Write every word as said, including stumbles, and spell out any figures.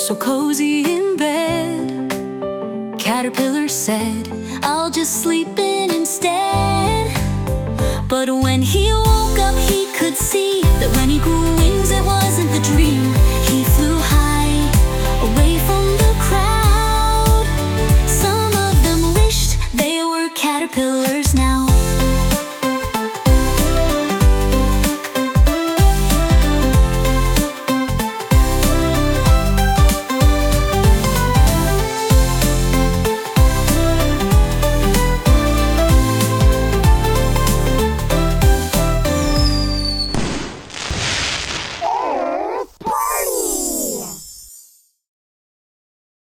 so cozy in bed. Caterpillar said, "I'll just sleep in instead." But when he woke up, he could see that when he grew wings, it wasn't the dream. He flew high, away from the crowd. Some of them wished they were caterpillars